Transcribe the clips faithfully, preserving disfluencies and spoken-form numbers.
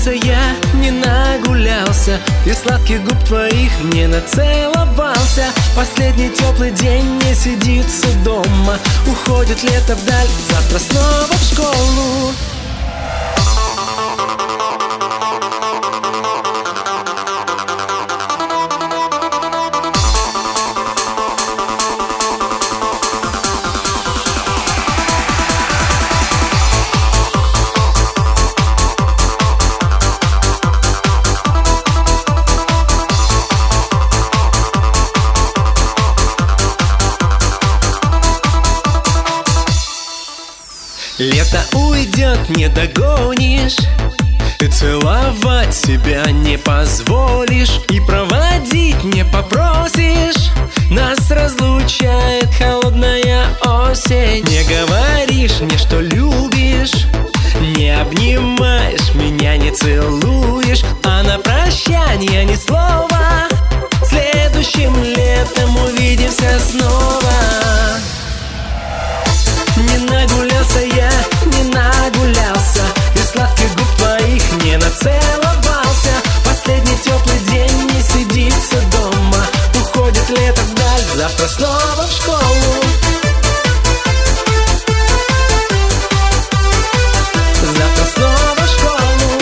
нагулялся я, не нагулялся, и сладких губ твоих не нацеловался. Последний теплый день не сидится дома, уходит лето вдаль, завтра снова в школу. Лето уйдет, не догонишь, ты целовать себя не позволишь и проводить не попросишь. Нас разлучает холодная осень. Не говоришь мне, что любишь, не обнимаешь меня, не целуешь, а на прощание ни слова. Следующим летом увидимся снова. Не нагулялся я, не нагулялся, и сладких губ твоих не нацеловался. Последний теплый день не сидится дома, уходит лето вдаль, завтра снова в школу. Завтра снова в школу.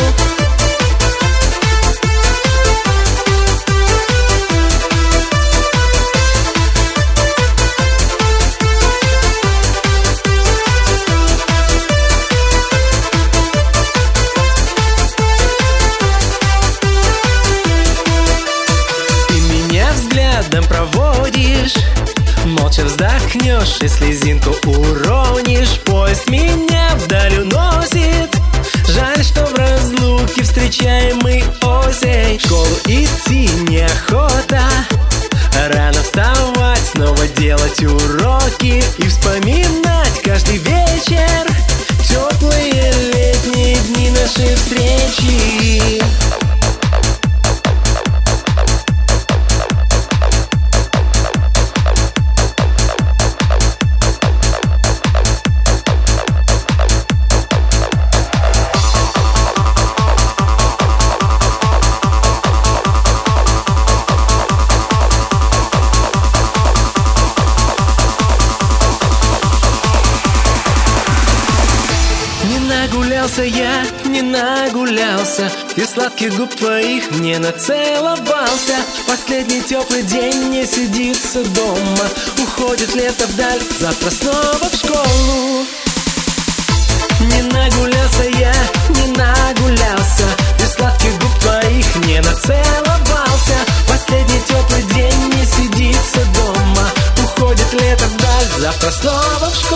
Проводишь, молча вздохнешь и слезинку уронишь. Поезд меня вдаль уносит, жаль, что в разлуке встречаем мы осень. В школу идти неохота, рано вставать, снова делать уроки и вспоминать каждый вечер теплые летние дни нашей встречи. Нагулялся я, не нагулялся, и сладких губ твоих не нацеловался. Последний теплый день не сидится дома, уходит лето вдаль, завтра снова в школу. Не нагулялся я, не нагулялся, и сладких губ твоих не нацеловался. Последний теплый день не сидится дома, уходит лето вдаль, завтра снова в школу.